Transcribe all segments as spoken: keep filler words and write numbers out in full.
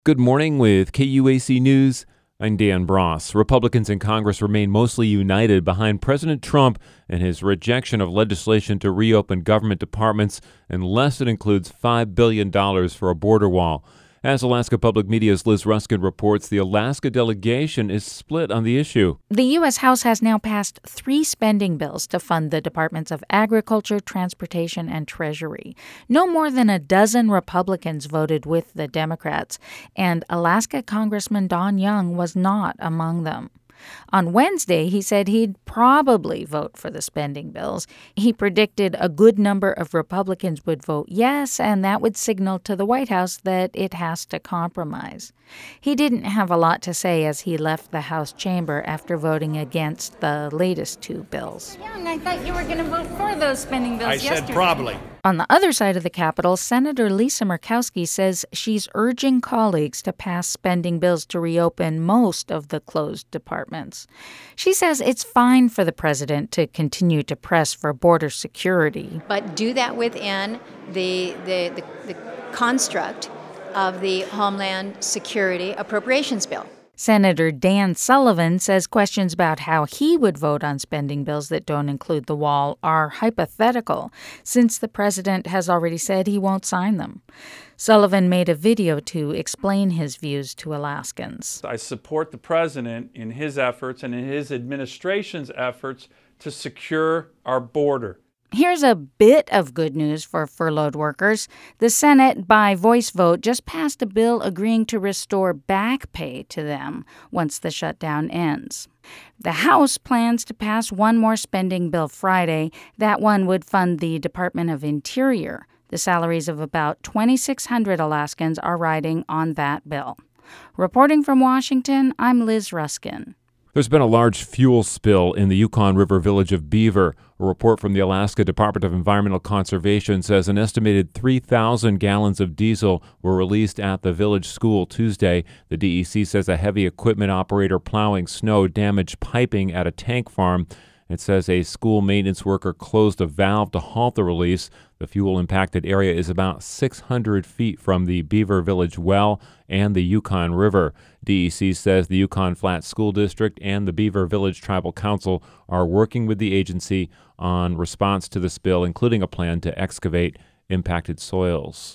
Good morning with K U A C News. I'm Dan Bross. Republicans in Congress remain mostly united behind President Trump and his rejection of legislation to reopen government departments unless it includes five billion dollars for a border wall. As Alaska Public Media's Liz Ruskin reports, the Alaska delegation is split on the issue. The U S. House has now passed three spending bills to fund the Departments of Agriculture, Transportation, and Treasury. No more than a dozen Republicans voted with the Democrats, and Alaska Congressman Don Young was not among them. On Wednesday, he said he'd probably vote for the spending bills. He predicted a good number of Republicans would vote yes, and that would signal to the White House that it has to compromise. He didn't have a lot to say as he left the House chamber after voting against the latest two bills. Young, I thought you were going to vote for those spending bills I yesterday. said probably. On the other side of the Capitol, Senator Lisa Murkowski says she's urging colleagues to pass spending bills to reopen most of the closed departments. She says it's fine for the president to continue to press for border security. But do that within the, the, the, the construct of the Homeland Security Appropriations Bill. Senator Dan Sullivan says questions about how he would vote on spending bills that don't include the wall are hypothetical, since the president has already said he won't sign them. Sullivan made a video to explain his views to Alaskans. I support the president in his efforts and in his administration's efforts to secure our border. Here's a bit of good news for furloughed workers. The Senate, by voice vote, just passed a bill agreeing to restore back pay to them once the shutdown ends. The House plans to pass one more spending bill Friday. That one would fund the Department of Interior. The salaries of about twenty-six hundred Alaskans are riding on that bill. Reporting from Washington, I'm Liz Ruskin. There's been a large fuel spill in the Yukon River village of Beaver. A report from the Alaska Department of Environmental Conservation says an estimated three thousand gallons of diesel were released at the village school Tuesday. The D E C says a heavy equipment operator plowing snow damaged piping at a tank farm. It says a school maintenance worker closed a valve to halt the release. The fuel-impacted area is about six hundred feet from the Beaver Village well and the Yukon River. D E C says the Yukon Flats School District and the Beaver Village Tribal Council are working with the agency on response to the spill, including a plan to excavate impacted soils.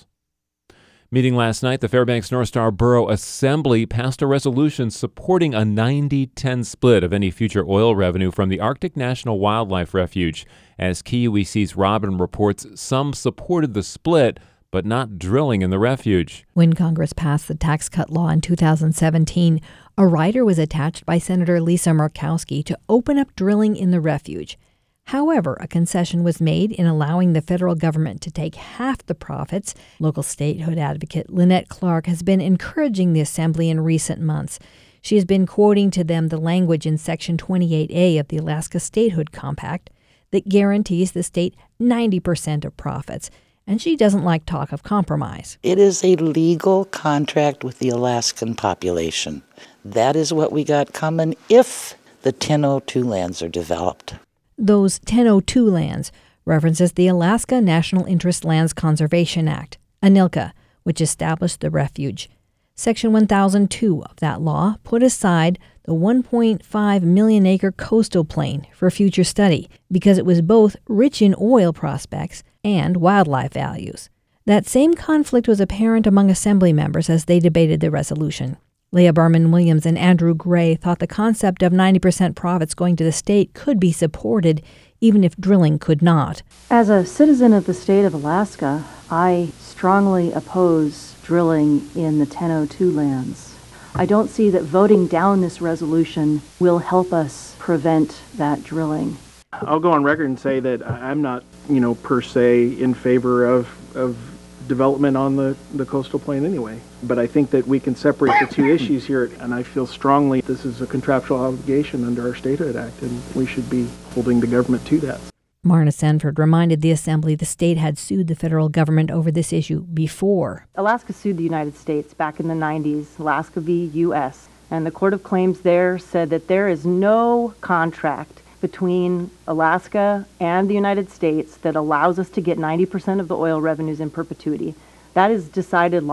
Meeting last night, the Fairbanks North Star Borough Assembly passed a resolution supporting a ninety ten split of any future oil revenue from the Arctic National Wildlife Refuge. As K U E C's Robin reports, some supported the split, but not drilling in the refuge. When Congress passed the tax cut law in two thousand seventeen, a rider was attached by Senator Lisa Murkowski to open up drilling in the refuge. However, a concession was made in allowing the federal government to take half the profits. Local statehood advocate Lynette Clark has been encouraging the assembly in recent months. She has been quoting to them the language in Section twenty-eight A of the Alaska Statehood Compact that guarantees the state ninety percent of profits. And she doesn't like talk of compromise. It is a legal contract with the Alaskan population. That is what we got coming if the ten oh two lands are developed. Those ten oh two lands references the Alaska National Interest Lands Conservation Act, ANILCA, which established the refuge. Section one thousand two of that law put aside the one point five million acre coastal plain for future study because it was both rich in oil prospects and wildlife values. That same conflict was apparent among assembly members as they debated the resolution. Leah Berman Williams and Andrew Gray thought the concept of ninety percent profits going to the state could be supported, even if drilling could not. As a citizen of the state of Alaska, I strongly oppose drilling in the ten oh two lands. I don't see that voting down this resolution will help us prevent that drilling. I'll go on record and say that I'm not, you know, per se in favor of, of development on the, the coastal plain anyway. But I think that we can separate the two issues here, and I feel strongly this is a contractual obligation under our Statehood Act, and we should be holding the government to that. Marna Sanford reminded the Assembly the state had sued the federal government over this issue before. Alaska sued the United States back in the nineties, Alaska v. U S, and the Court of Claims there said that there is no contract between Alaska and the United States that allows us to get ninety percent of the oil revenues in perpetuity. That is decided law.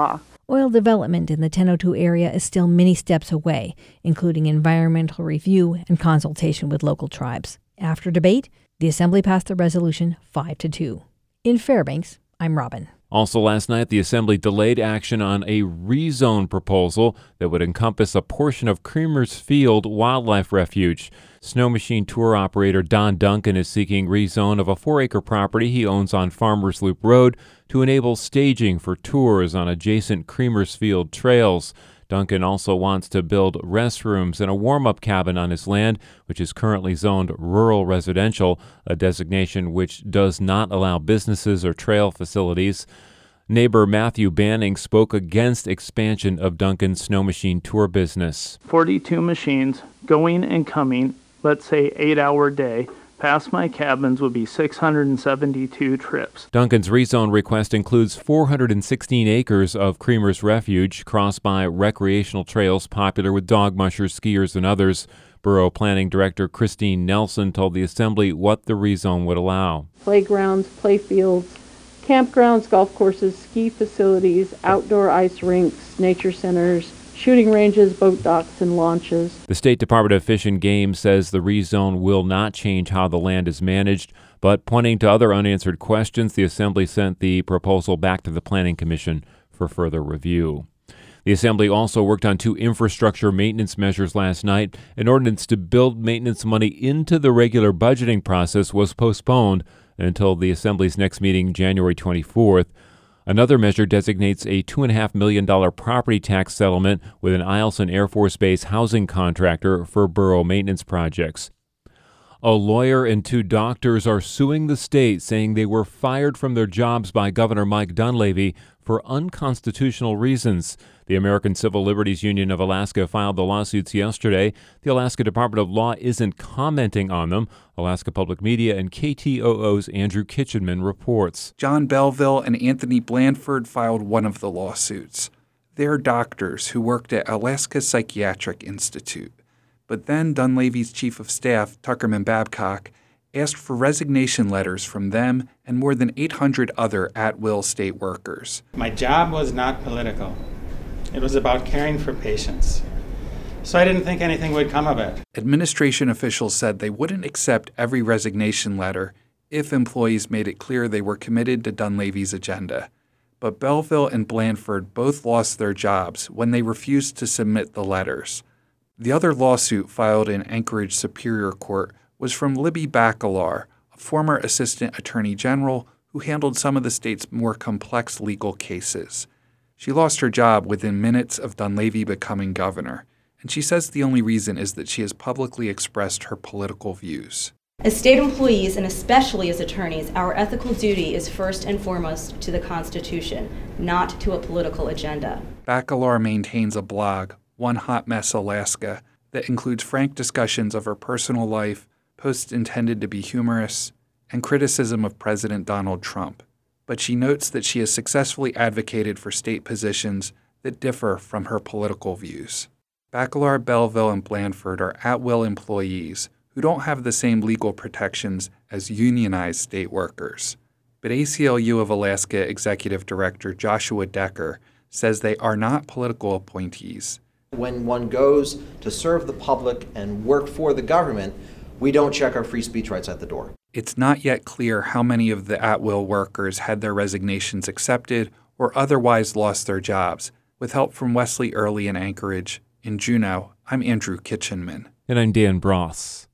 Oil development in the ten oh two area is still many steps away, including environmental review and consultation with local tribes. After debate, the Assembly passed the resolution five to two. In Fairbanks, I'm Robin. Also last night, the Assembly delayed action on a rezone proposal that would encompass a portion of Creamer's Field Wildlife Refuge. Snow machine tour operator Don Duncan is seeking rezone of a four-acre property he owns on Farmers Loop Road to enable staging for tours on adjacent Creamer's Field trails. Duncan also wants to build restrooms and a warm-up cabin on his land, which is currently zoned rural residential, a designation which does not allow businesses or trail facilities. Neighbor Matthew Banning spoke against expansion of Duncan's snow machine tour business. forty-two machines going and coming, let's say eight-hour day, past my cabins would be six hundred seventy-two trips. Duncan's rezone request includes four hundred sixteen acres of Creamer's Refuge, crossed by recreational trails popular with dog mushers, skiers, and others. Borough Planning Director Christine Nelson told the Assembly what the rezone would allow. Playgrounds, playfields, campgrounds, golf courses, ski facilities, outdoor ice rinks, nature centers, shooting ranges, boat docks, and launches. The State Department of Fish and Game says the rezone will not change how the land is managed, but pointing to other unanswered questions, the Assembly sent the proposal back to the Planning Commission for further review. The Assembly also worked on two infrastructure maintenance measures last night. An ordinance to build maintenance money into the regular budgeting process was postponed until the Assembly's next meeting, January twenty-fourth. Another measure designates a two point five million dollars property tax settlement with an Eielson Air Force Base housing contractor for borough maintenance projects. A lawyer and two doctors are suing the state, saying they were fired from their jobs by Governor Mike Dunleavy for unconstitutional reasons. The American Civil Liberties Union of Alaska filed the lawsuits yesterday. The Alaska Department of Law isn't commenting on them. Alaska Public Media and K T O O's Andrew Kitchenman reports. John Belleville and Anthony Blandford filed one of the lawsuits. They're doctors who worked at Alaska Psychiatric Institute. But then Dunleavy's chief of staff, Tuckerman Babcock, asked for resignation letters from them and more than eight hundred other at-will state workers. My job was not political. It was about caring for patients. So I didn't think anything would come of it. Administration officials said they wouldn't accept every resignation letter if employees made it clear they were committed to Dunleavy's agenda. But Belleville and Blandford both lost their jobs when they refused to submit the letters. The other lawsuit filed in Anchorage Superior Court was from Libby Bacalar, a former assistant attorney general who handled some of the state's more complex legal cases. She lost her job within minutes of Dunleavy becoming governor, and she says the only reason is that she has publicly expressed her political views. As state employees, and especially as attorneys, our ethical duty is first and foremost to the Constitution, not to a political agenda. Bacalar maintains a blog, One Hot Mess Alaska, that includes frank discussions of her personal life, posts intended to be humorous, and criticism of President Donald Trump. But she notes that she has successfully advocated for state positions that differ from her political views. Bacalar, Belleville, and Blandford are at-will employees who don't have the same legal protections as unionized state workers. But A C L U of Alaska Executive Director Joshua Decker says they are not political appointees. When one goes to serve the public and work for the government, we don't check our free speech rights at the door. It's not yet clear how many of the at-will workers had their resignations accepted or otherwise lost their jobs. With help from Wesley Early in Anchorage, in Juneau, I'm Andrew Kitchenman. And I'm Dan Bross.